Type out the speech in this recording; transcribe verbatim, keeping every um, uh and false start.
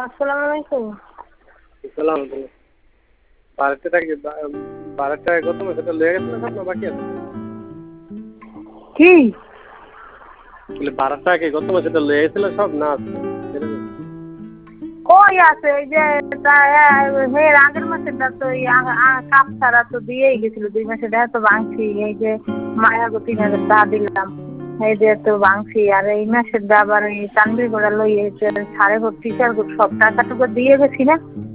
আসসালামু আলাইকুম। সালাম আলাইকুম। বাড়িতে থাকি বাড়ির টাকা কত মাসে তো লেগে গেছিল সব না বাকি আছে? কি বলে বাড়ির টাকা কি গত মাসে তো লেগে গেছিল সব না আছে? কই আছে এই যে এর আগের মাসেরটা তো কাপ ছাড়া তো দিয়েই গেছিল, দুই মাসের দেখা তো ভাঙছি। এই যে মায়াগো তিন হাজার টাকা দিলাম, এই যে তো ভাঙছি। আর এই মাসের আবার এই তানবির গোড়া লই সাড়ে ভোট টিচার সব টাকাটুকু দিয়ে গেছি না।